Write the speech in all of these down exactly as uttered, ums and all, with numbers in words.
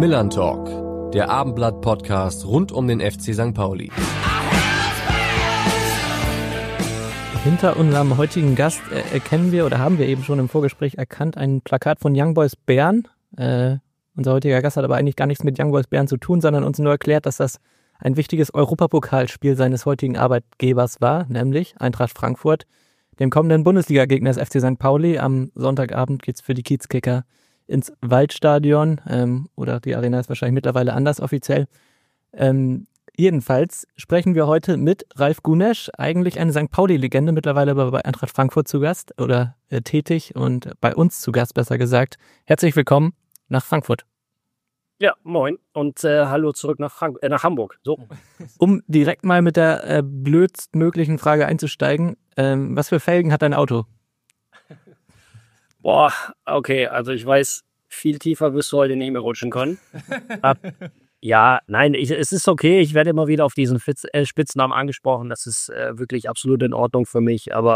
Millern Talk, der Abendblatt-Podcast rund um den F C Sankt Pauli. Hinter unserem heutigen Gast äh, erkennen wir oder haben wir eben schon im Vorgespräch erkannt ein Plakat von Young Boys Bern. Äh, unser heutiger Gast hat aber eigentlich gar nichts mit Young Boys Bern zu tun, sondern uns nur erklärt, dass das ein wichtiges Europapokalspiel seines heutigen Arbeitgebers war, nämlich Eintracht Frankfurt. Dem kommenden Bundesliga-Gegner des F C Sankt Pauli. Am Sonntagabend geht's für die Kiezkicker ins Waldstadion. Ähm, oder die Arena ist wahrscheinlich mittlerweile anders offiziell. Ähm, jedenfalls sprechen wir heute mit Ralf Gunesch, eigentlich eine Sankt Pauli-Legende, mittlerweile aber bei Eintracht Frankfurt zu Gast oder äh, tätig und bei uns zu Gast, besser gesagt. Herzlich willkommen nach Frankfurt. Ja, moin und äh, hallo zurück nach, Frank- äh, nach Hamburg. So. Um direkt mal mit der äh, blödstmöglichen Frage einzusteigen, ähm, was für Felgen hat dein Auto? Boah, okay, also ich weiß, viel tiefer wirst du heute nicht mehr rutschen können. Ab, ja, nein, ich, es ist okay, ich werde immer wieder auf diesen Fitz, äh, Spitznamen angesprochen, das ist äh, wirklich absolut in Ordnung für mich, aber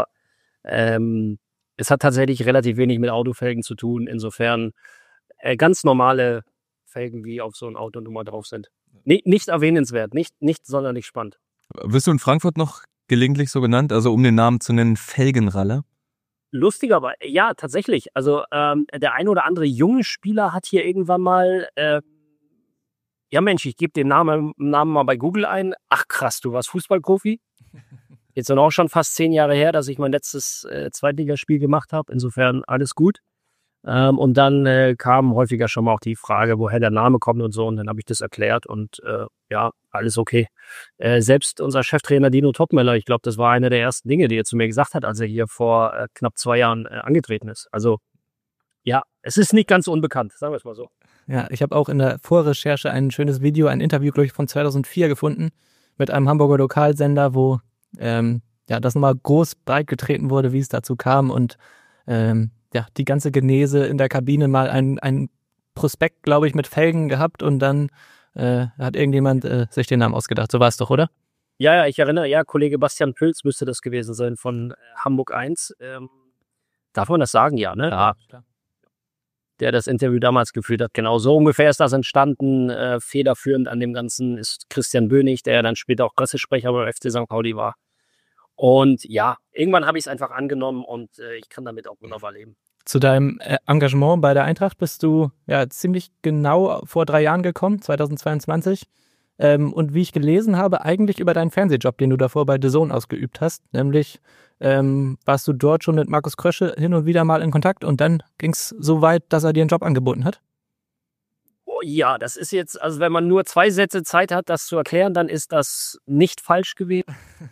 ähm, es hat tatsächlich relativ wenig mit Autofelgen zu tun, insofern äh, ganz normale Felgen, wie auf so ein Auto nun mal drauf sind. Nicht, nicht erwähnenswert, nicht, nicht sonderlich spannend. Wirst du in Frankfurt noch gelegentlich so genannt, also um den Namen zu nennen, Felgenralle? Lustig, aber ja, tatsächlich. Also ähm, der ein oder andere junge Spieler hat hier irgendwann mal, äh, ja Mensch, ich gebe den Namen, Namen mal bei Google ein. Ach krass, du warst Fußballprofi? Jetzt dann auch schon fast zehn Jahre her, dass ich mein letztes äh, Zweitligaspiel gemacht habe. Insofern alles gut. Ähm, und dann äh, kam häufiger schon mal auch die Frage, woher der Name kommt und so. Und dann habe ich das erklärt und äh, ja, alles okay. Äh, selbst unser Cheftrainer Dino Topmeller, ich glaube, das war eine der ersten Dinge, die er zu mir gesagt hat, als er hier vor äh, knapp zwei Jahren äh, angetreten ist. Also ja, es ist nicht ganz unbekannt, sagen wir es mal so. Ja, ich habe auch in der Vorrecherche ein schönes Video, ein Interview, glaube ich, von zweitausendvier gefunden mit einem Hamburger Lokalsender, wo ähm, ja das nochmal groß breit getreten wurde, wie es dazu kam und ähm, ja, die ganze Genese in der Kabine mal ein, ein Prospekt, glaube ich, mit Felgen gehabt und dann äh, hat irgendjemand äh, sich den Namen ausgedacht. So war es doch, oder? Ja, ja, ich erinnere, ja, Kollege Bastian Pülz müsste das gewesen sein von äh, Hamburg eins. Ähm, darf man das sagen? Ja, ne? Ja, klar. Der das Interview damals geführt hat. Genau so ungefähr ist das entstanden. Äh, federführend an dem Ganzen ist Christian Bönig, der ja dann später auch Pressesprecher beim F C Sankt Pauli war. Und ja, irgendwann habe ich es einfach angenommen und äh, ich kann damit auch wunderbar leben. Zu deinem äh, Engagement bei der Eintracht bist du ja ziemlich genau vor drei Jahren gekommen, zweitausendzweiundzwanzig. Ähm, und wie ich gelesen habe, eigentlich über deinen Fernsehjob, den du davor bei D A Z N ausgeübt hast. Nämlich ähm, warst du dort schon mit Markus Krösche hin und wieder mal in Kontakt und dann ging es so weit, dass er dir einen Job angeboten hat? Oh, ja, das ist jetzt, also wenn man nur zwei Sätze Zeit hat, das zu erklären, dann ist das nicht falsch gewesen.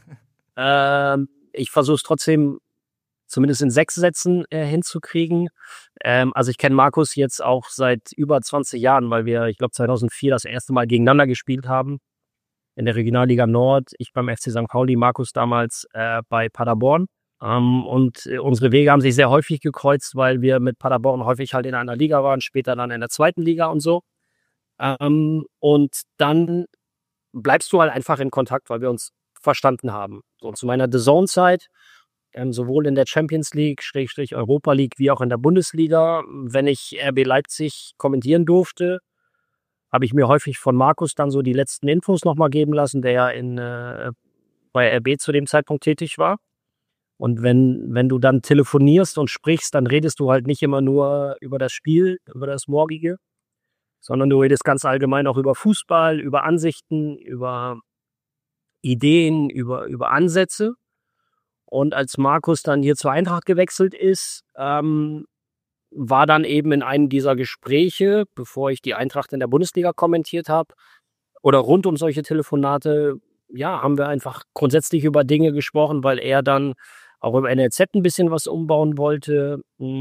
ähm, ich versuche es trotzdem zumindest in sechs Sätzen äh, hinzukriegen. Ähm, also ich kenne Markus jetzt auch seit über zwanzig Jahren, weil wir, ich glaube, zweitausendvier das erste Mal gegeneinander gespielt haben in der Regionalliga Nord. Ich beim F C Sankt Pauli, Markus damals äh, bei Paderborn. Ähm, und äh, unsere Wege haben sich sehr häufig gekreuzt, weil wir mit Paderborn häufig halt in einer Liga waren, später dann in der zweiten Liga und so. Ähm, und dann bleibst du halt einfach in Kontakt, weil wir uns verstanden haben. So, zu meiner D A Z N-Zeit, Ähm, sowohl in der Champions League, Schrägstrich Europa League, wie auch in der Bundesliga. Wenn ich R B Leipzig kommentieren durfte, habe ich mir häufig von Markus dann so die letzten Infos nochmal geben lassen, der ja in, äh, bei R B zu dem Zeitpunkt tätig war. Und wenn, wenn du dann telefonierst und sprichst, dann redest du halt nicht immer nur über das Spiel, über das Morgige, sondern du redest ganz allgemein auch über Fußball, über Ansichten, über Ideen, über, über Ansätze. Und als Markus dann hier zur Eintracht gewechselt ist, ähm, war dann eben in einem dieser Gespräche, bevor ich die Eintracht in der Bundesliga kommentiert habe, oder rund um solche Telefonate, ja, haben wir einfach grundsätzlich über Dinge gesprochen, weil er dann auch im N L Z ein bisschen was umbauen wollte.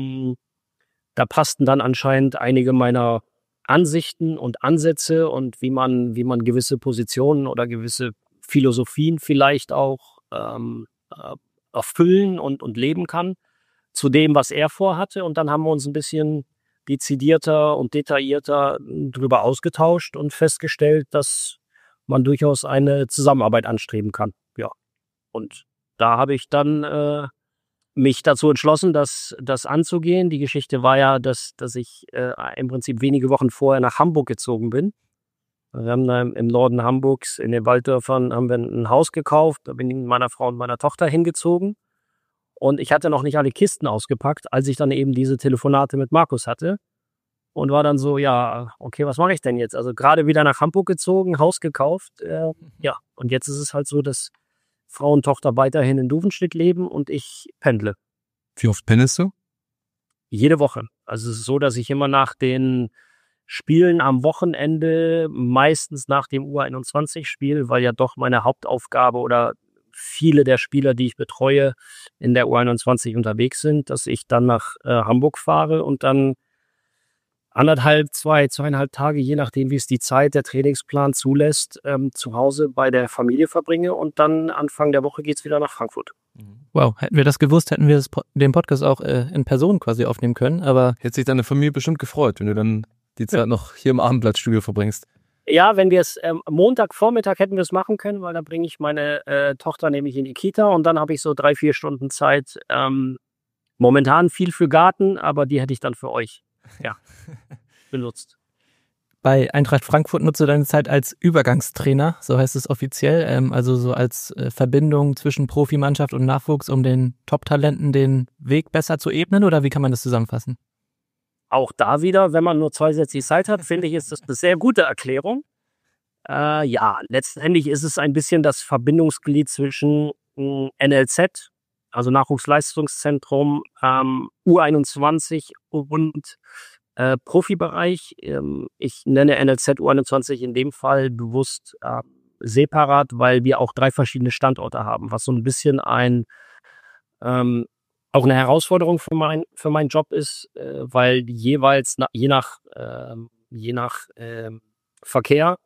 Da passten dann anscheinend einige meiner Ansichten und Ansätze und wie man, wie man gewisse Positionen oder gewisse Philosophien vielleicht auch ähm, erfüllen und, und leben kann, zu dem, was er vorhatte. Und dann haben wir uns ein bisschen dezidierter und detaillierter darüber ausgetauscht und festgestellt, dass man durchaus eine Zusammenarbeit anstreben kann. Ja. Und da habe ich dann äh, mich dazu entschlossen, das, das anzugehen. Die Geschichte war ja, dass, dass ich äh, im Prinzip wenige Wochen vorher nach Hamburg gezogen bin. Wir haben da im, im Norden Hamburgs, in den Walddörfern, haben wir ein Haus gekauft. Da bin ich mit meiner Frau und meiner Tochter hingezogen. Und ich hatte noch nicht alle Kisten ausgepackt, als ich dann eben diese Telefonate mit Markus hatte. Und war dann so, ja, okay, was mache ich denn jetzt? Also gerade wieder nach Hamburg gezogen, Haus gekauft. Äh, ja, und jetzt ist es halt so, dass Frau und Tochter weiterhin in Duvenstedt leben und ich pendle. Wie oft pendelst du? Jede Woche. Also es ist so, dass ich immer nach den Spielen am Wochenende, meistens nach dem U einundzwanzig-Spiel, weil ja doch meine Hauptaufgabe oder viele der Spieler, die ich betreue, in der U einundzwanzig unterwegs sind, dass ich dann nach äh, Hamburg fahre und dann anderthalb, zwei, zweieinhalb Tage, je nachdem, wie es die Zeit, der Trainingsplan zulässt, ähm, zu Hause bei der Familie verbringe und dann Anfang der Woche geht's wieder nach Frankfurt. Wow, hätten wir das gewusst, hätten wir das, den Podcast auch äh, in Person quasi aufnehmen können, aber... Hätte sich deine Familie bestimmt gefreut, wenn du dann die Zeit ja. noch hier im Abendblattstudio verbringst. Ja, wenn wir es ähm, Montagvormittag hätten wir es machen können, weil dann bringe ich meine äh, Tochter nämlich in die Kita und dann habe ich so drei, vier Stunden Zeit. Ähm, momentan viel für Garten, aber die hätte ich dann für euch ja, benutzt. Bei Eintracht Frankfurt nutzt du deine Zeit als Übergangstrainer, so heißt es offiziell, ähm, also so als äh, Verbindung zwischen Profimannschaft und Nachwuchs, um den Top-Talenten den Weg besser zu ebnen, oder wie kann man das zusammenfassen? Auch da wieder, wenn man nur zwei Sätze Zeit hat, finde ich, ist das eine sehr gute Erklärung. Äh, ja, letztendlich ist es ein bisschen das Verbindungsglied zwischen äh, N L Z, also Nachwuchsleistungszentrum, ähm, U einundzwanzig und äh, Profibereich. Ähm, ich nenne N L Z U einundzwanzig in dem Fall bewusst äh, separat, weil wir auch drei verschiedene Standorte haben, was so ein bisschen ein ähm, auch eine Herausforderung für, mein, für meinen Job ist, äh, weil jeweils, na, je nach, äh, je nach äh, Verkehr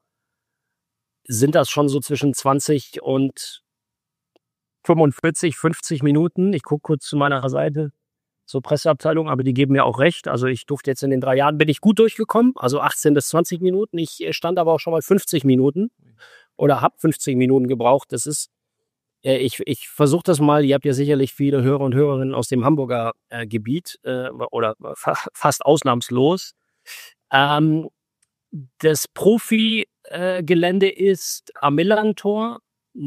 sind das schon so zwischen zwanzig und fünfundvierzig, fünfzig Minuten. Ich gucke kurz zu meiner Seite zur Presseabteilung, aber die geben mir auch recht. Also ich durfte jetzt in den drei Jahren, bin ich gut durchgekommen, also achtzehn bis zwanzig Minuten. Ich stand aber auch schon mal fünfzig Minuten oder habe fünfzig Minuten gebraucht. Das ist Ich, ich versuche das mal, ihr habt ja sicherlich viele Hörer und Hörerinnen aus dem Hamburger äh, Gebiet äh, oder fa- fast ausnahmslos. Ähm, das Profi-Gelände äh, ist am Millantor.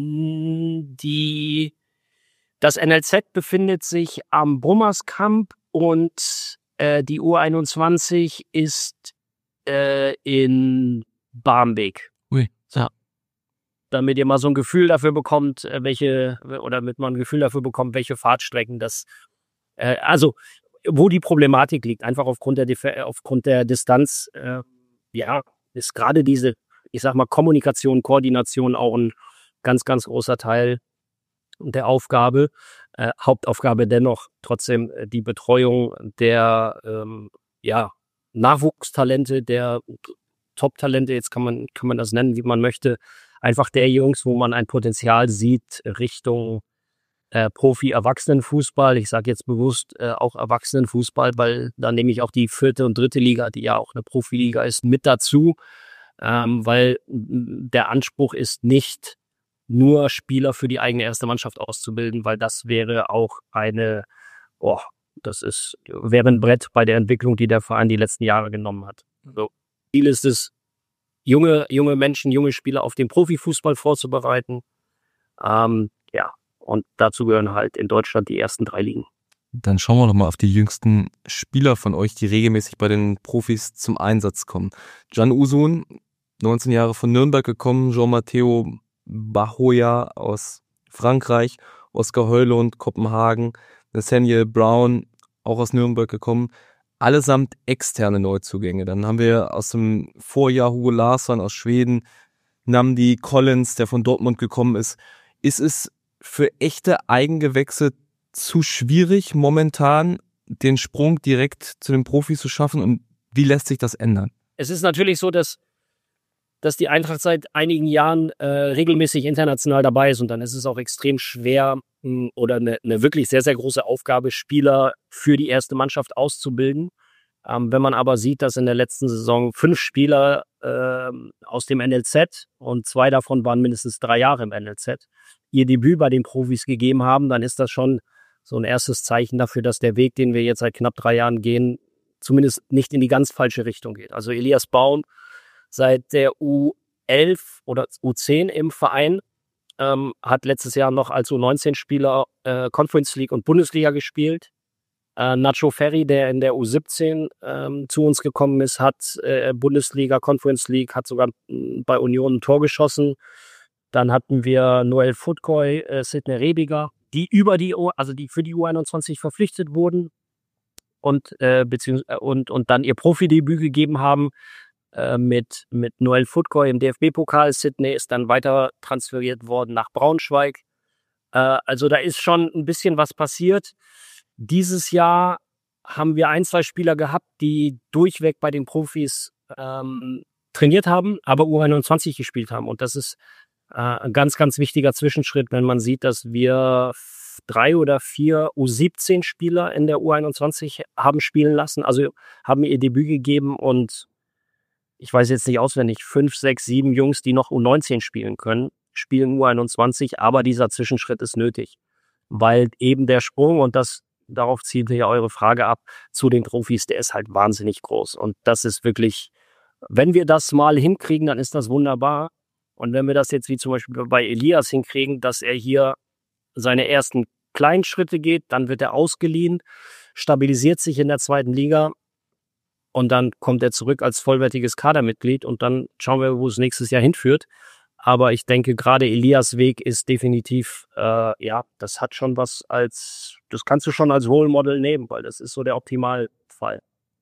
Die, das N L Z befindet sich am Brummerskamp und äh, die U einundzwanzig ist äh, in Barmbek. Ui, ja. Damit ihr mal so ein Gefühl dafür bekommt, welche, oder damit man ein Gefühl dafür bekommt, welche Fahrtstrecken das, äh, also wo die Problematik liegt, einfach aufgrund der aufgrund der Distanz, äh, ja, ist gerade diese, ich sag mal, Kommunikation, Koordination auch ein ganz, ganz großer Teil der Aufgabe. Äh, Hauptaufgabe dennoch trotzdem äh, die Betreuung der, ähm, ja, Nachwuchstalente, der Top-Talente, jetzt kann man, kann man das nennen, wie man möchte, einfach der Jungs, wo man ein Potenzial sieht Richtung äh, Profi-Erwachsenenfußball. Ich sage jetzt bewusst äh, auch Erwachsenenfußball, weil da nehme ich auch die vierte und dritte Liga, die ja auch eine Profiliga ist, mit dazu. Ähm, weil der Anspruch ist nicht, nur Spieler für die eigene erste Mannschaft auszubilden, weil das wäre auch eine, oh, das ist, wäre ein Brett bei der Entwicklung, die der Verein die letzten Jahre genommen hat. So, Ziel ist es, junge, junge Menschen, junge Spieler auf den Profifußball vorzubereiten. Ähm, ja, und dazu gehören halt in Deutschland die ersten drei Ligen. Dann schauen wir doch mal auf die jüngsten Spieler von euch, die regelmäßig bei den Profis zum Einsatz kommen. Can Uzun, neunzehn Jahre von Nürnberg gekommen, Jean-Matteo Bahoya aus Frankreich, Oskar Højlund, Kopenhagen, Nathaniel Brown, auch aus Nürnberg gekommen. Allesamt externe Neuzugänge. Dann haben wir aus dem Vorjahr Hugo Larsson aus Schweden, Nnamdi Collins, der von Dortmund gekommen ist. Ist es für echte Eigengewächse zu schwierig, momentan den Sprung direkt zu den Profis zu schaffen? Und wie lässt sich das ändern? Es ist natürlich so, dass, dass die Eintracht seit einigen Jahren äh, regelmäßig international dabei ist und dann ist es auch extrem schwer mh, oder eine, eine wirklich sehr, sehr große Aufgabe, Spieler für die erste Mannschaft auszubilden. Ähm, wenn man aber sieht, dass in der letzten Saison fünf Spieler äh, aus dem N L Z und zwei davon waren mindestens drei Jahre im N L Z, ihr Debüt bei den Profis gegeben haben, dann ist das schon so ein erstes Zeichen dafür, dass der Weg, den wir jetzt seit knapp drei Jahren gehen, zumindest nicht in die ganz falsche Richtung geht. Also Elias Baum seit der U elf oder U zehn im Verein, ähm, hat letztes Jahr noch als U neunzehn Spieler äh, Conference League und Bundesliga gespielt. Äh, Nacho Ferri, der in der U siebzehn ähm, zu uns gekommen ist, hat äh, Bundesliga, Conference League, hat sogar äh, bei Union ein Tor geschossen. Dann hatten wir Noel Futkoy, äh, Sidney Rebiger, die über die, U, also die für die U einundzwanzig verpflichtet wurden und äh, beziehungsweise und und dann ihr Profidebüt gegeben haben äh, mit mit Noel Futkoy im D F B-Pokal. Sidney ist dann weiter transferiert worden nach Braunschweig. Äh, also da ist schon ein bisschen was passiert. Dieses Jahr haben wir ein, zwei Spieler gehabt, die durchweg bei den Profis ähm, trainiert haben, aber U einundzwanzig gespielt haben. Und das ist äh, ein ganz, ganz wichtiger Zwischenschritt, wenn man sieht, dass wir drei oder vier U siebzehn Spieler in der U einundzwanzig haben spielen lassen, also haben ihr Debüt gegeben und ich weiß jetzt nicht auswendig, fünf, sechs, sieben Jungs, die noch U neunzehn spielen können, spielen U einundzwanzig, aber dieser Zwischenschritt ist nötig, weil eben der Sprung, und das darauf zielt ja eure Frage ab, zu den Profis, der ist halt wahnsinnig groß und das ist wirklich, wenn wir das mal hinkriegen, dann ist das wunderbar und wenn wir das jetzt wie zum Beispiel bei Elias hinkriegen, dass er hier seine ersten kleinen Schritte geht, dann wird er ausgeliehen, stabilisiert sich in der zweiten Liga und dann kommt er zurück als vollwertiges Kadermitglied und dann schauen wir, wo es nächstes Jahr hinführt. Aber ich denke, gerade Elias Weg ist definitiv, äh, ja, das hat schon was als, das kannst du schon als Role Model nehmen, weil das ist so der Optimalfall.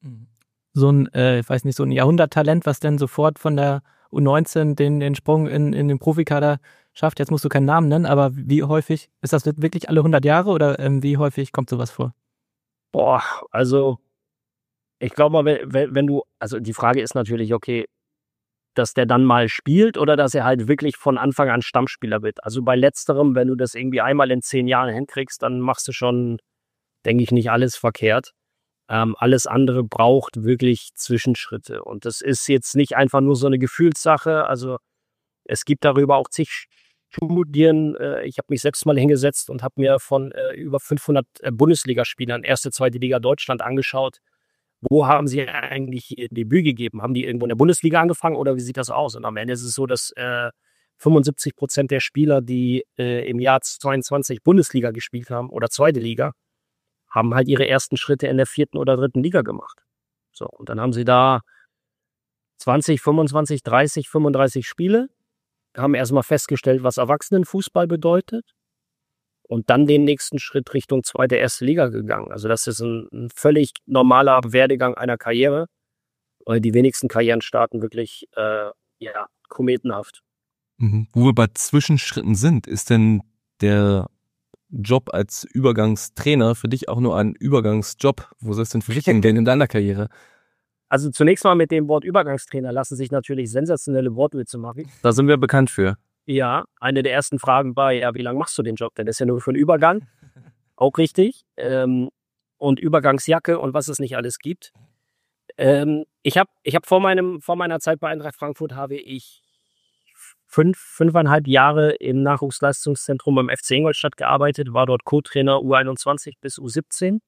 So ein, äh, ich weiß nicht, so ein Jahrhunderttalent, was denn sofort von der U neunzehn den, den Sprung in, in den Profikader schafft. Jetzt musst du keinen Namen nennen, aber wie häufig, ist das wirklich alle hundert Jahre oder ähm, wie häufig kommt sowas vor? Boah, also ich glaube mal, wenn, wenn du, also die Frage ist natürlich, okay, dass der dann mal spielt oder dass er halt wirklich von Anfang an Stammspieler wird. Also bei letzterem, wenn du das irgendwie einmal in zehn Jahren hinkriegst, dann machst du schon, denke ich, nicht alles verkehrt. Ähm, alles andere braucht wirklich Zwischenschritte. Und das ist jetzt nicht einfach nur so eine Gefühlssache. Also es gibt darüber auch zig Studien. Äh, ich habe mich selbst mal hingesetzt und habe mir von äh, über fünfhundert äh, Bundesligaspielern erste, zweite Liga Deutschland angeschaut. Wo haben sie eigentlich ihr Debüt gegeben? Haben die irgendwo in der Bundesliga angefangen oder wie sieht das aus? Und am Ende ist es so, dass äh, fünfundsiebzig Prozent der Spieler, die äh, im Jahr zweiundzwanzig Bundesliga gespielt haben oder zweite Liga, haben halt ihre ersten Schritte in der vierten oder dritten Liga gemacht. So, und dann haben sie da zwanzig, fünfundzwanzig, dreißig, fünfunddreißig Spiele, haben erstmal festgestellt, was Erwachsenenfußball bedeutet. Und dann den nächsten Schritt Richtung zweite, erste Liga gegangen. Also das ist ein, ein völlig normaler Werdegang einer Karriere. Weil die wenigsten Karrieren starten wirklich äh, ja, kometenhaft. Mhm. Wo wir bei Zwischenschritten sind, ist denn der Job als Übergangstrainer für dich auch nur ein Übergangsjob? Wo soll es denn für dich hingehen in deiner Karriere? Also zunächst mal mit dem Wort Übergangstrainer lassen sich natürlich sensationelle Wortwitze machen. Da sind wir bekannt für. Ja, eine der ersten Fragen war, ja, wie lange machst du den Job denn? Das ist ja nur für einen Übergang. Auch richtig. Ähm, und Übergangsjacke und was es nicht alles gibt. Ähm, ich habe ich hab vor, meinem, vor meiner Zeit bei Eintracht Frankfurt habe ich fünf, fünfeinhalb Jahre im Nachwuchsleistungszentrum beim F C Ingolstadt gearbeitet, war dort Co-Trainer U einundzwanzig bis U siebzehn.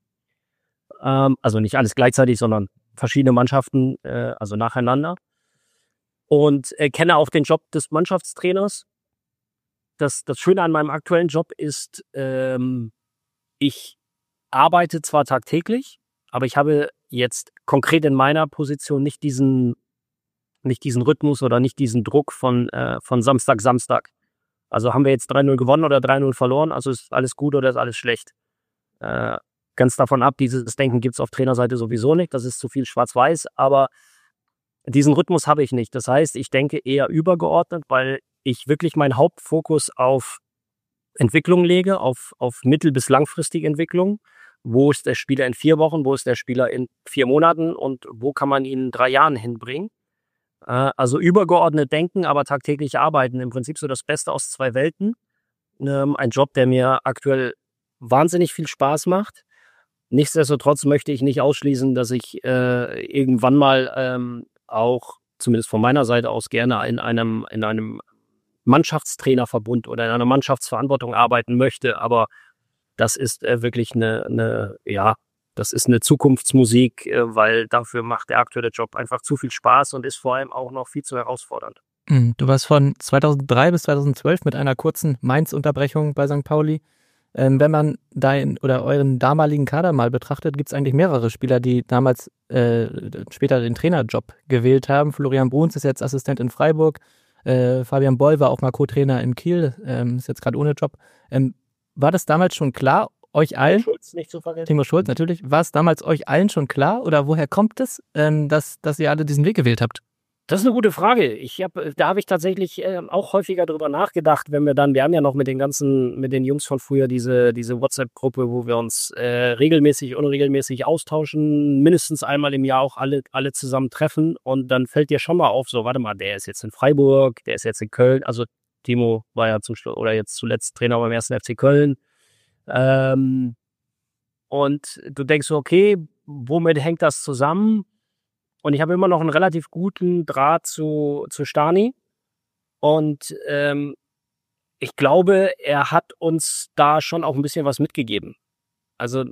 Ähm, also nicht alles gleichzeitig, sondern verschiedene Mannschaften, äh, also nacheinander. Und äh, kenne auch den Job des Mannschaftstrainers. Das, das Schöne an meinem aktuellen Job ist, ähm, ich arbeite zwar tagtäglich, aber ich habe jetzt konkret in meiner Position nicht diesen, nicht diesen Rhythmus oder nicht diesen Druck von, äh, von Samstag, Samstag. Also haben wir jetzt drei null gewonnen oder drei null verloren, also ist alles gut oder ist alles schlecht. Äh, ganz davon ab, dieses Denken gibt es auf Trainerseite sowieso nicht, das ist zu viel schwarz-weiß, aber diesen Rhythmus habe ich nicht. Das heißt, ich denke eher übergeordnet, weil ich wirklich meinen Hauptfokus auf Entwicklung lege, auf, auf mittel- bis langfristige Entwicklung. Wo ist der Spieler in vier Wochen, wo ist der Spieler in vier Monaten und wo kann man ihn in drei Jahren hinbringen? Äh, also übergeordnet denken, aber tagtäglich arbeiten. Im Prinzip so das Beste aus zwei Welten. Ähm, ein Job, der mir aktuell wahnsinnig viel Spaß macht. Nichtsdestotrotz möchte ich nicht ausschließen, dass ich äh, irgendwann mal ähm, auch, zumindest von meiner Seite aus, gerne in einem, in einem Mannschaftstrainerverbund oder in einer Mannschaftsverantwortung arbeiten möchte. Aber das ist äh, wirklich eine, eine, ja, das ist eine Zukunftsmusik, äh, weil dafür macht der aktuelle Job einfach zu viel Spaß und ist vor allem auch noch viel zu herausfordernd. Du warst von zweitausenddrei bis zweitausendzwölf mit einer kurzen Mainz-Unterbrechung bei Sankt Pauli. Ähm, wenn man dein oder euren damaligen Kader mal betrachtet, gibt es eigentlich mehrere Spieler, die damals äh, später den Trainerjob gewählt haben. Florian Bruns ist jetzt Assistent in Freiburg. Äh, Fabian Boll war auch mal Co-Trainer in Kiel, ähm, ist jetzt gerade ohne Job. Ähm, war das damals schon klar, euch allen? Schulz nicht zu vergessen. Timo Schulz, natürlich. War es damals euch allen schon klar oder woher kommt es, ähm, dass, dass ihr alle diesen Weg gewählt habt? Das ist eine gute Frage. Ich hab, da habe ich tatsächlich äh, auch häufiger drüber nachgedacht, wenn wir dann, wir haben ja noch mit den ganzen, mit den Jungs von früher diese, diese WhatsApp-Gruppe, wo wir uns äh, regelmäßig, unregelmäßig austauschen, mindestens einmal im Jahr auch alle, alle zusammen treffen und dann fällt dir schon mal auf, so, warte mal, der ist jetzt in Freiburg, der ist jetzt in Köln, also Timo war ja zum Schluss, oder jetzt zuletzt Trainer beim ersten F C Köln. Ähm, und du denkst so, okay, womit hängt das zusammen? Und ich habe immer noch einen relativ guten Draht zu, zu Stani. Und ähm, ich glaube, er hat uns da schon auch ein bisschen was mitgegeben. Also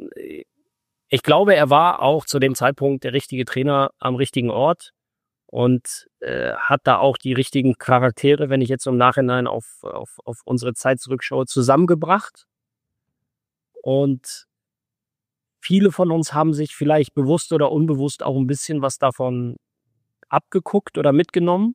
ich glaube, er war auch zu dem Zeitpunkt der richtige Trainer am richtigen Ort und äh, hat da auch die richtigen Charaktere, wenn ich jetzt im Nachhinein auf, auf, auf unsere Zeit zurückschaue, zusammengebracht. Und viele von uns haben sich vielleicht bewusst oder unbewusst auch ein bisschen was davon abgeguckt oder mitgenommen.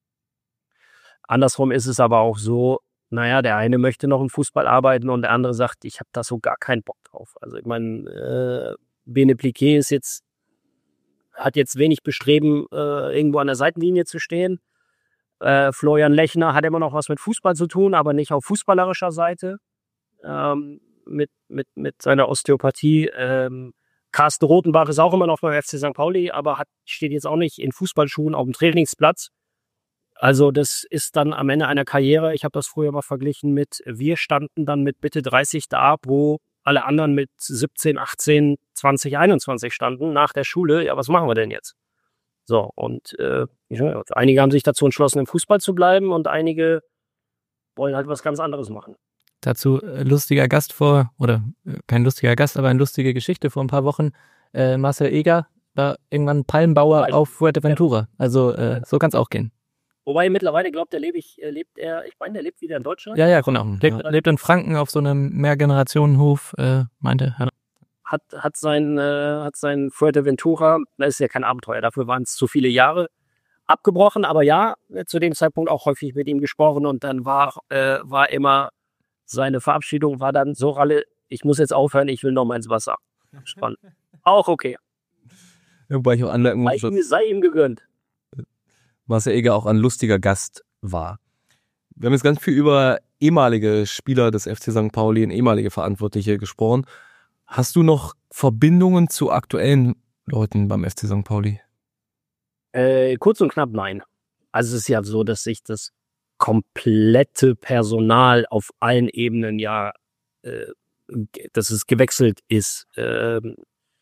Andersrum ist es aber auch so, naja, der eine möchte noch im Fußball arbeiten und der andere sagt, ich habe da so gar keinen Bock drauf. Also ich meine, äh, Bene Pliquet ist jetzt, hat jetzt wenig Bestreben, äh, irgendwo an der Seitenlinie zu stehen. Äh, Florian Lechner hat immer noch was mit Fußball zu tun, aber nicht auf fußballerischer Seite. Ähm, mit, mit, mit seiner Osteopathie. Ähm, Carsten Rothenbach ist auch immer noch beim F C Sankt Pauli, aber hat, steht jetzt auch nicht in Fußballschuhen auf dem Trainingsplatz. Also das ist dann am Ende einer Karriere, ich habe das früher mal verglichen mit, wir standen dann mit Mitte dreißig da, wo alle anderen mit siebzehn, achtzehn, zwanzig, einundzwanzig standen nach der Schule. Ja, was machen wir denn jetzt? So, und äh, ja, einige haben sich dazu entschlossen, im Fußball zu bleiben und einige wollen halt was ganz anderes machen. Dazu äh, lustiger Gast vor, oder äh, kein lustiger Gast, aber eine lustige Geschichte vor ein paar Wochen. Äh, Marcel Eger war irgendwann Palmbauer Palm. auf Fuerteventura. Also äh, so kann es auch gehen. Wobei mittlerweile glaubt er, lebe ich, äh, lebt er, ich meine, der lebt wieder in Deutschland. Ja, ja, genau. Lebt, lebt in Franken auf so einem Mehrgenerationenhof, äh, meinte er. Hat, hat sein, äh, hat sein Fuerteventura, das ist ja kein Abenteuer, dafür waren es zu viele Jahre, abgebrochen. Aber ja, zu dem Zeitpunkt auch häufig mit ihm gesprochen und dann war, äh, war immer seine Verabschiedung war dann so, Ralle, ich muss jetzt aufhören, ich will noch mal ins Wasser. Spannend. Auch okay. Wobei ich auch anmerken muss, sei, ihm, sei ihm gegönnt. Marcel Eger auch ein lustiger Gast war. Wir haben jetzt ganz viel über ehemalige Spieler des F C Sankt Pauli und ehemalige Verantwortliche gesprochen. Hast du noch Verbindungen zu aktuellen Leuten beim F C Sankt Pauli? Äh, kurz und knapp nein. Also es ist ja so, dass sich das komplette Personal auf allen Ebenen ja, äh, dass es gewechselt ist. Ähm,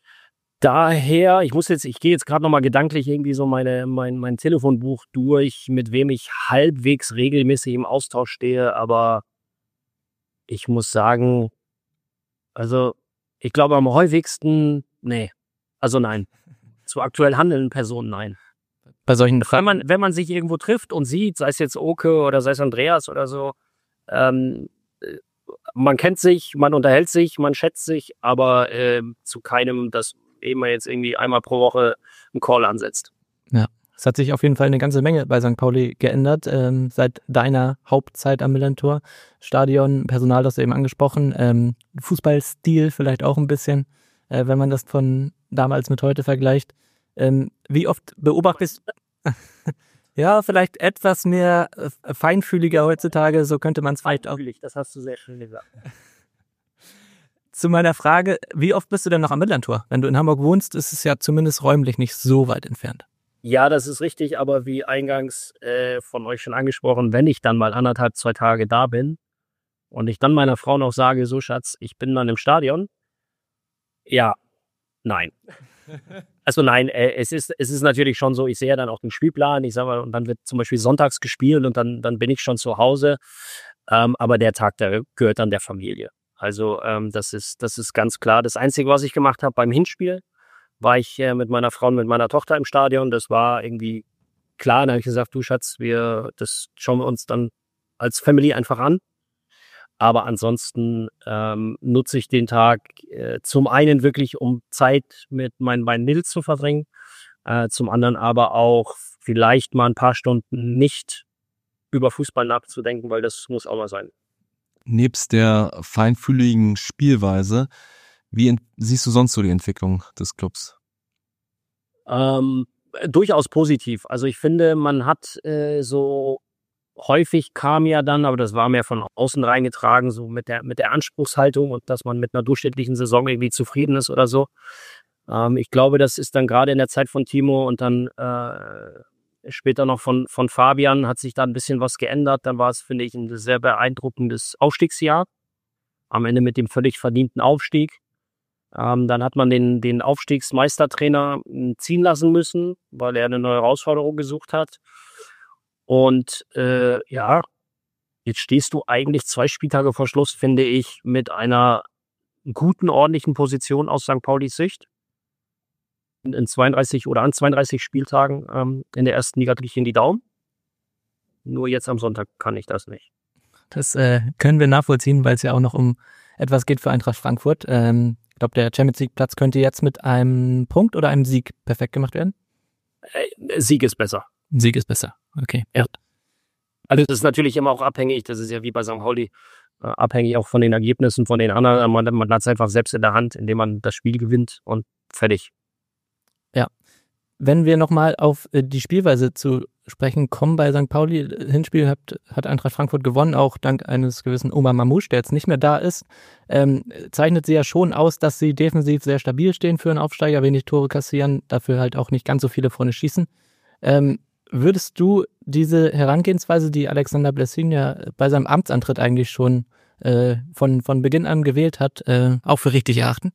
daher, ich muss jetzt, ich gehe jetzt gerade nochmal gedanklich irgendwie so meine, mein, mein Telefonbuch durch, mit wem ich halbwegs regelmäßig im Austausch stehe, aber ich muss sagen, also ich glaube am häufigsten, nee, also nein. Zu aktuell handelnden Personen, nein. Bei solchen Wenn man, wenn man sich irgendwo trifft und sieht, sei es jetzt Oke oder sei es Andreas oder so, ähm, man kennt sich, man unterhält sich, man schätzt sich, aber äh, zu keinem, dass eben man jetzt irgendwie einmal pro Woche einen Call ansetzt. Ja, es hat sich auf jeden Fall eine ganze Menge bei Sankt Pauli geändert, ähm, seit deiner Hauptzeit am Millantor. Stadion, Personal, das du eben angesprochen, ähm, Fußballstil vielleicht auch ein bisschen, äh, wenn man das von damals mit heute vergleicht. Ähm, wie oft beobachtest du, ja, vielleicht etwas mehr äh, feinfühliger heutzutage, so könnte man es vielleicht auch. Feinfühlig, das hast du sehr schön gesagt. Zu meiner Frage, wie oft bist du denn noch am Millantor? Wenn du in Hamburg wohnst, ist es ja zumindest räumlich nicht so weit entfernt. Ja, das ist richtig, aber wie eingangs äh, von euch schon angesprochen, wenn ich dann mal anderthalb, zwei Tage da bin und ich dann meiner Frau noch sage, so Schatz, ich bin dann im Stadion, ja, nein. Also nein, äh, es ist es ist natürlich schon so, ich sehe ja dann auch den Spielplan, ich sage mal, und dann wird zum Beispiel sonntags gespielt und dann, dann bin ich schon zu Hause, ähm, aber der Tag, der gehört dann der Familie. Also ähm, das ist das ist ganz klar. Das Einzige, was ich gemacht habe beim Hinspiel, war ich äh, mit meiner Frau und mit meiner Tochter im Stadion. Das war irgendwie klar. Da habe ich gesagt, du Schatz, wir das schauen wir uns dann als Family einfach an. Aber ansonsten ähm, nutze ich den Tag äh, zum einen wirklich, um Zeit mit meinen beiden Mädels zu verbringen, äh, zum anderen aber auch vielleicht mal ein paar Stunden nicht über Fußball nachzudenken, weil das muss auch mal sein. Nebst der feinfühligen Spielweise, wie ent- siehst du sonst so die Entwicklung des Clubs? Ähm, durchaus positiv. Also ich finde, man hat äh, so häufig kam ja dann, aber das war mehr von außen reingetragen, so mit der mit der Anspruchshaltung und dass man mit einer durchschnittlichen Saison irgendwie zufrieden ist oder so. Ähm, ich glaube, das ist dann gerade in der Zeit von Timo und dann äh, später noch von von Fabian hat sich da ein bisschen was geändert. Dann war es, finde ich, ein sehr beeindruckendes Aufstiegsjahr. Am Ende mit dem völlig verdienten Aufstieg. Ähm, dann hat man den den Aufstiegsmeistertrainer m, ziehen lassen müssen, weil er eine neue Herausforderung gesucht hat. Und äh, ja, jetzt stehst du eigentlich zwei Spieltage vor Schluss, finde ich, mit einer guten, ordentlichen Position aus Sankt Paulis Sicht. In in zweiunddreißig oder an zweiunddreißig Spieltagen ähm, in der ersten Liga drücke ich Ihnen die Daumen. Nur jetzt am Sonntag kann ich das nicht. Das äh, können wir nachvollziehen, weil es ja auch noch um etwas geht für Eintracht Frankfurt. Ähm, ich glaube, der Champions League Platz könnte jetzt mit einem Punkt oder einem Sieg perfekt gemacht werden. Äh, Sieg ist besser. Ein Sieg ist besser. Okay. Ja. Also das ist natürlich immer auch abhängig, das ist ja wie bei Sankt Pauli, äh, abhängig auch von den Ergebnissen von den anderen. Man, man hat es einfach selbst in der Hand, indem man das Spiel gewinnt und fertig. Wenn wir nochmal auf äh, die Spielweise zu sprechen kommen bei Sankt Pauli, äh, Hinspiel hat, hat Eintracht Frankfurt gewonnen, auch dank eines gewissen Omar Mamouche, der jetzt nicht mehr da ist. Ähm, zeichnet sie ja schon aus, dass sie defensiv sehr stabil stehen für einen Aufsteiger, wenig Tore kassieren, dafür halt auch nicht ganz so viele vorne schießen. Ähm, würdest du diese Herangehensweise, die Alexander Blessin ja bei seinem Amtsantritt eigentlich schon äh, von, von Beginn an gewählt hat, äh, auch für richtig erachten?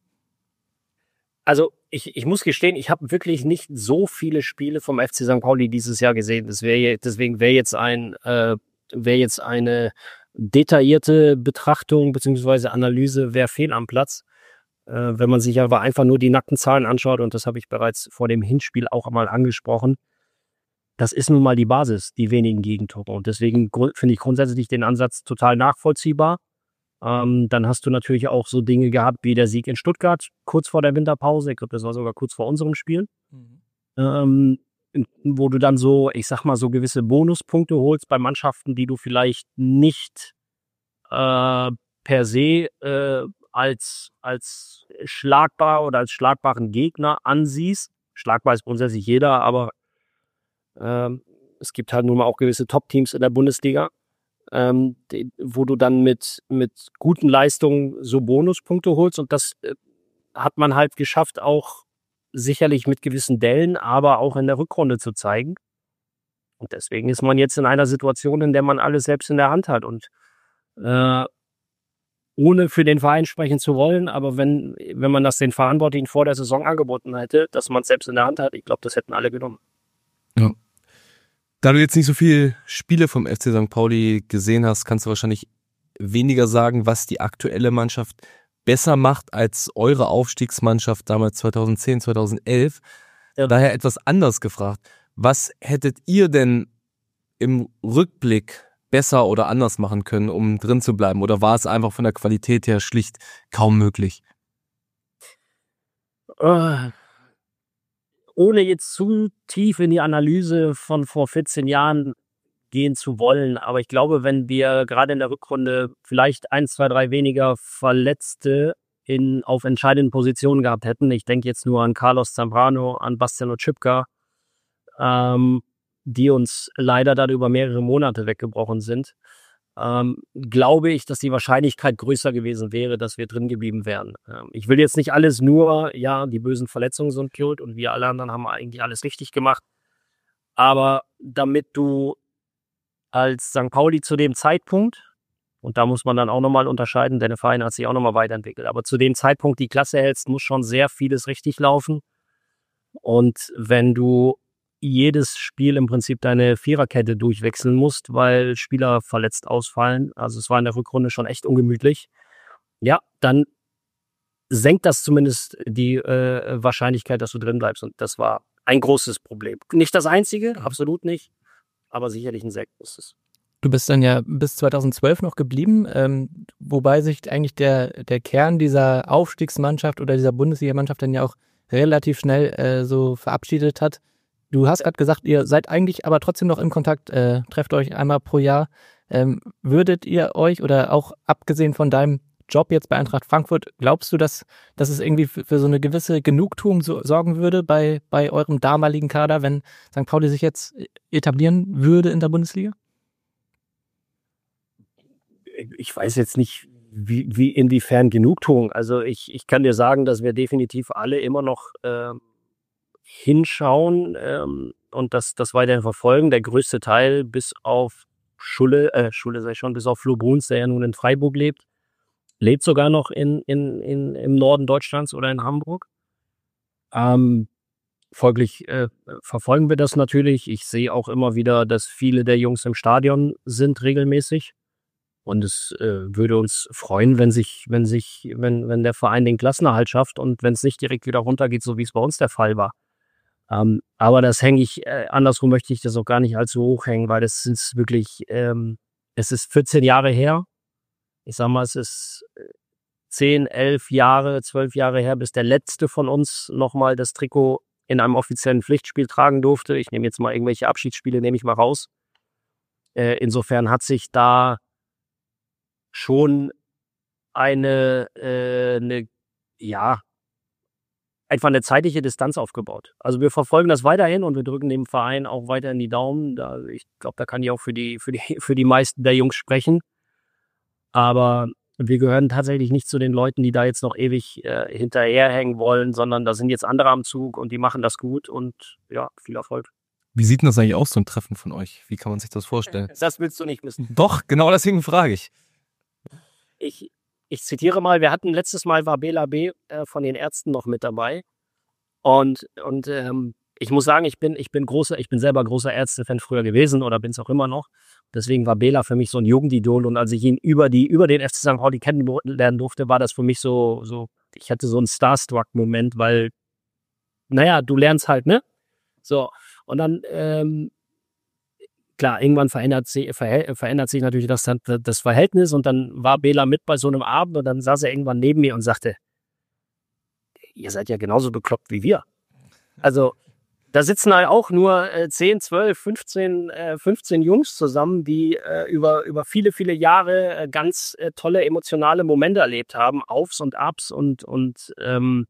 Also ich, ich muss gestehen, ich habe wirklich nicht so viele Spiele vom F C Sankt Pauli dieses Jahr gesehen. Das wäre deswegen wäre jetzt ein äh, wäre jetzt eine detaillierte Betrachtung bzw. Analyse wäre fehl am Platz. Äh, wenn man sich aber einfach nur die nackten Zahlen anschaut, und das habe ich bereits vor dem Hinspiel auch einmal angesprochen, das ist nun mal die Basis, die wenigen Gegentore. Und deswegen gru- finde ich grundsätzlich den Ansatz total nachvollziehbar. Ähm, dann hast du natürlich auch so Dinge gehabt wie der Sieg in Stuttgart kurz vor der Winterpause. Ich glaube, das war sogar kurz vor unserem Spiel. Mhm. Ähm, in- wo du dann so, ich sag mal, so gewisse Bonuspunkte holst bei Mannschaften, die du vielleicht nicht äh, per se äh, als, als schlagbar oder als schlagbaren Gegner ansiehst. Schlagbar ist grundsätzlich jeder, aber ähm, es gibt halt nun mal auch gewisse Top-Teams in der Bundesliga, ähm, die, wo du dann mit, mit guten Leistungen so Bonuspunkte holst. Und das äh, hat man halt geschafft, auch sicherlich mit gewissen Dellen, aber auch in der Rückrunde zu zeigen. Und deswegen ist man jetzt in einer Situation, in der man alles selbst in der Hand hat. Und äh, ohne für den Verein sprechen zu wollen, aber wenn, wenn man das den Verantwortlichen vor der Saison angeboten hätte, dass man es selbst in der Hand hat, ich glaube, das hätten alle genommen. Ja. Da du jetzt nicht so viele Spiele vom F C Sankt Pauli gesehen hast, kannst du wahrscheinlich weniger sagen, was die aktuelle Mannschaft besser macht als eure Aufstiegsmannschaft damals zweitausendzehn, zweitausendelf. Ja. Daher etwas anders gefragt. Was hättet ihr denn im Rückblick besser oder anders machen können, um drin zu bleiben? Oder war es einfach von der Qualität her schlicht kaum möglich? Äh, ohne jetzt zu tief in die Analyse von vor vierzehn Jahren gehen zu wollen, aber ich glaube, wenn wir gerade in der Rückrunde vielleicht eins, zwei, drei weniger Verletzte in, auf entscheidenden Positionen gehabt hätten, ich denke jetzt nur an Carlos Zambrano, an Bastian Oczipka, ähm, die uns leider dann über mehrere Monate weggebrochen sind, ähm, glaube ich, dass die Wahrscheinlichkeit größer gewesen wäre, dass wir drin geblieben wären. Ähm, ich will jetzt nicht alles nur, ja, die bösen Verletzungen sind schuld und wir alle anderen haben eigentlich alles richtig gemacht, aber damit du als Sankt Pauli zu dem Zeitpunkt, und da muss man dann auch nochmal unterscheiden, denn der Verein hat sich auch nochmal weiterentwickelt, aber zu dem Zeitpunkt die Klasse hältst, muss schon sehr vieles richtig laufen. Und wenn du jedes Spiel im Prinzip deine Viererkette durchwechseln musst, weil Spieler verletzt ausfallen, also es war in der Rückrunde schon echt ungemütlich, ja, dann senkt das zumindest die äh, Wahrscheinlichkeit, dass du drin bleibst. Und das war ein großes Problem. Nicht das einzige, absolut nicht, aber sicherlich ein sehr großes. Du bist dann ja bis zweitausendzwölf noch geblieben, ähm, wobei sich eigentlich der, der Kern dieser Aufstiegsmannschaft oder dieser Bundesligamannschaft dann ja auch relativ schnell äh, so verabschiedet hat. Du hast gerade gesagt, ihr seid eigentlich aber trotzdem noch in Kontakt, äh, trefft euch einmal pro Jahr. Ähm, würdet ihr euch oder auch abgesehen von deinem Job jetzt bei Eintracht Frankfurt, glaubst du, dass, dass es irgendwie für, für so eine gewisse Genugtuung so, sorgen würde bei, bei eurem damaligen Kader, wenn Sankt Pauli sich jetzt etablieren würde in der Bundesliga? Ich weiß jetzt nicht, wie, wie inwiefern Genugtuung. Also ich, ich kann dir sagen, dass wir definitiv alle immer noch äh, hinschauen ähm, und das, das weiterhin verfolgen. Der größte Teil bis auf Schulle, äh, Schulle sei schon, bis auf Flo Bruns, der ja nun in Freiburg lebt, lebt sogar noch in, in, in, im Norden Deutschlands oder in Hamburg. Ähm, folglich äh, verfolgen wir das natürlich. Ich sehe auch immer wieder, dass viele der Jungs im Stadion sind regelmäßig. Und es äh, würde uns freuen, wenn sich, wenn sich, wenn, wenn der Verein den Klassenerhalt schafft und wenn es nicht direkt wieder runtergeht, so wie es bei uns der Fall war. Ähm, aber das hänge ich, äh, andersrum möchte ich das auch gar nicht allzu hoch hängen, weil das ist wirklich, ähm, es ist vierzehn Jahre her. Ich sag mal, es ist zehn, elf Jahre, zwölf Jahre her, bis der letzte von uns nochmal das Trikot in einem offiziellen Pflichtspiel tragen durfte. Ich nehme jetzt mal irgendwelche Abschiedsspiele, nehme ich mal raus. Äh, insofern hat sich da schon eine, äh, eine, ja, einfach eine zeitliche Distanz aufgebaut. Also wir verfolgen das weiterhin und wir drücken dem Verein auch weiterhin die Daumen. Da, ich glaube, da kann ich auch für die, für die, für die meisten der Jungs sprechen. Aber wir gehören tatsächlich nicht zu den Leuten, die da jetzt noch ewig äh, hinterherhängen wollen, sondern da sind jetzt andere am Zug und die machen das gut und ja, viel Erfolg. Wie sieht denn das eigentlich aus, so ein Treffen von euch? Wie kann man sich das vorstellen? Das willst du nicht wissen. Doch, genau deswegen frage ich. Ich, ich zitiere mal, wir hatten letztes Mal war Bela B. Äh, von den Ärzten noch mit dabei. Und, und ähm, ich muss sagen, ich bin, ich bin großer, ich bin selber großer Ärzte-Fan früher gewesen oder bin es auch immer noch. Deswegen war Bela für mich so ein Jugendidol. Und als ich ihn über die, über den F C Sankt Pauli kennenlernen durfte, war das für mich so, so, ich hatte so einen Starstruck-Moment, weil, naja, du lernst halt, ne? So. Und dann, ähm, klar, irgendwann verändert sich, verhält, verändert sich natürlich das, das Verhältnis und dann war Bela mit bei so einem Abend und dann saß er irgendwann neben mir und sagte, ihr seid ja genauso bekloppt wie wir. Also da sitzen halt auch nur äh, zehn, zwölf, fünfzehn, äh, fünfzehn Jungs zusammen, die äh, über, über viele, viele Jahre äh, ganz äh, tolle emotionale Momente erlebt haben, Aufs und Abs und, und ähm,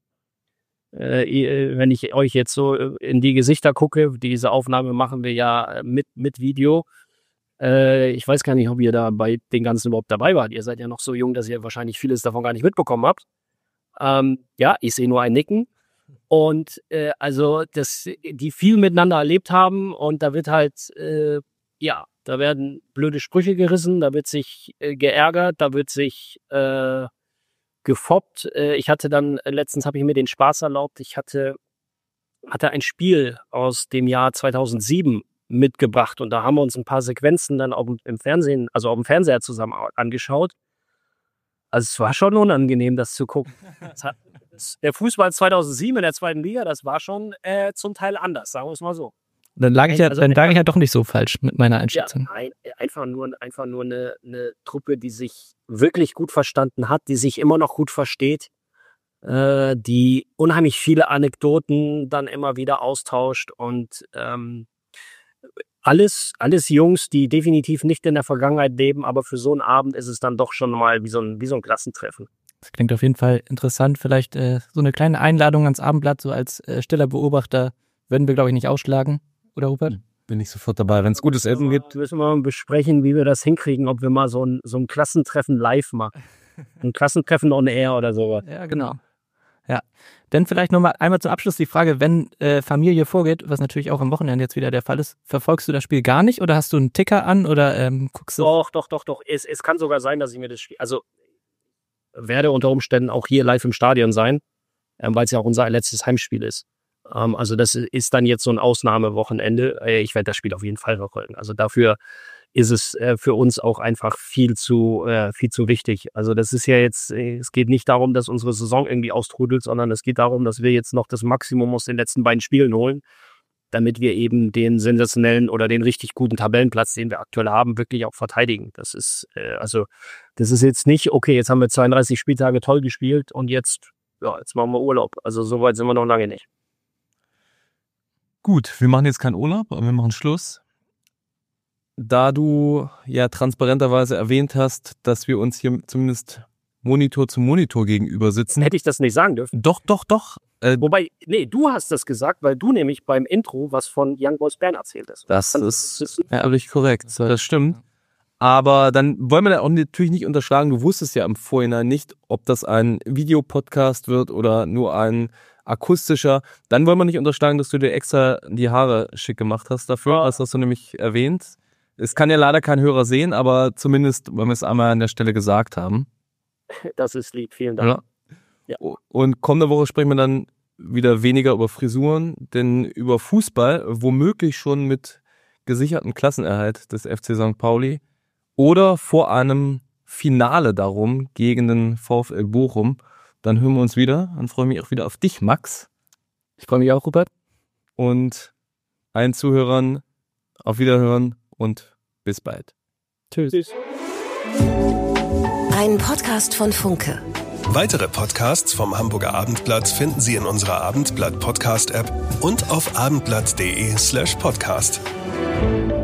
Äh, wenn ich euch jetzt so in die Gesichter gucke, diese Aufnahme machen wir ja mit, mit Video. Äh, ich weiß gar nicht, ob ihr da bei den Ganzen überhaupt dabei wart. Ihr seid ja noch so jung, dass ihr wahrscheinlich vieles davon gar nicht mitbekommen habt. Ähm, ja, ich sehe nur ein Nicken. Und äh, also, dass die viel miteinander erlebt haben und da wird halt, äh, ja, da werden blöde Sprüche gerissen, da wird sich äh, geärgert, da wird sich äh, gefoppt. Ich hatte dann, letztens habe ich mir den Spaß erlaubt, ich hatte, hatte ein Spiel aus dem Jahr zweitausendsieben mitgebracht und da haben wir uns ein paar Sequenzen dann auf, im Fernsehen, also auf dem Fernseher zusammen angeschaut. Also es war schon unangenehm, das zu gucken. Das hat, der Fußball zweitausendsieben in der zweiten Liga, das war schon äh, zum Teil anders, sagen wir es mal so. Dann lag ich ja, also dann lag ich ja doch nicht so falsch mit meiner Einschätzung. Ja, ein, einfach nur, einfach nur eine, eine Truppe, die sich wirklich gut verstanden hat, die sich immer noch gut versteht, äh, die unheimlich viele Anekdoten dann immer wieder austauscht und ähm, alles, alles Jungs, die definitiv nicht in der Vergangenheit leben, aber für so einen Abend ist es dann doch schon mal wie so ein, wie so ein Klassentreffen. Das klingt auf jeden Fall interessant. Vielleicht äh, so eine kleine Einladung ans Abendblatt, so als äh, stiller Beobachter, würden wir, glaube ich, nicht ausschlagen. Oder Rupert? Bin ich sofort dabei, wenn es gutes Essen gibt. Müssen wir mal besprechen, wie wir das hinkriegen, ob wir mal so ein, so ein Klassentreffen live machen. Ein Klassentreffen on air oder sowas. Ja, genau. Ja, dann vielleicht nochmal einmal zum Abschluss die Frage, wenn äh, Familie vorgeht, was natürlich auch am Wochenende jetzt wieder der Fall ist, verfolgst du das Spiel gar nicht oder hast du einen Ticker an oder ähm, guckst du? Doch, doch, doch, doch. Es, es kann sogar sein, dass ich mir das Spiel, also werde unter Umständen auch hier live im Stadion sein, ähm, weil es ja auch unser letztes Heimspiel ist. Also das ist dann jetzt so ein Ausnahmewochenende. Ich werde das Spiel auf jeden Fall verfolgen. Also dafür ist es äh, für uns auch einfach viel zu äh, viel zu wichtig. Also das ist ja jetzt, äh, es geht nicht darum, dass unsere Saison irgendwie austrudelt, sondern es geht darum, dass wir jetzt noch das Maximum aus den letzten beiden Spielen holen, damit wir eben den sensationellen oder den richtig guten Tabellenplatz, den wir aktuell haben, wirklich auch verteidigen. Das ist äh, also das ist jetzt nicht, okay, jetzt haben wir zweiunddreißig Spieltage toll gespielt und jetzt, ja, jetzt machen wir Urlaub. Also so weit sind wir noch lange nicht. Gut, wir machen jetzt keinen Urlaub, aber wir machen Schluss. Da du ja transparenterweise erwähnt hast, dass wir uns hier zumindest Monitor zu Monitor gegenüber sitzen. Hätte ich das nicht sagen dürfen. Doch, doch, doch. Äh, Wobei, nee, du hast das gesagt, weil du nämlich beim Intro was von Young Boys Bern erzählt hast. Das Dann ist ehrlich korrekt, das stimmt. Aber dann wollen wir da auch natürlich nicht unterschlagen, du wusstest ja im Vorhinein nicht, ob das ein Videopodcast wird oder nur ein akustischer. Dann wollen wir nicht unterschlagen, dass du dir extra die Haare schick gemacht hast dafür, das hast du nämlich erwähnt. Es kann ja leider kein Hörer sehen, aber zumindest wollen wir es einmal an der Stelle gesagt haben. Das ist lieb, vielen Dank. Ja. Ja. Und kommende Woche sprechen wir dann wieder weniger über Frisuren, denn über Fußball, womöglich schon mit gesicherten Klassenerhalt des F C Sankt Pauli oder vor einem Finale darum gegen den VfL Bochum. Dann hören wir uns wieder. Dann freue ich mich auch wieder auf dich, Max. Ich freue mich auch, Rupert. Und allen Zuhörern auf Wiederhören und bis bald. Tschüss. Tschüss. Ein Podcast von Funke. Weitere Podcasts vom Hamburger Abendblatt finden Sie in unserer Abendblatt Podcast App und auf abendblatt punkt de slash podcast.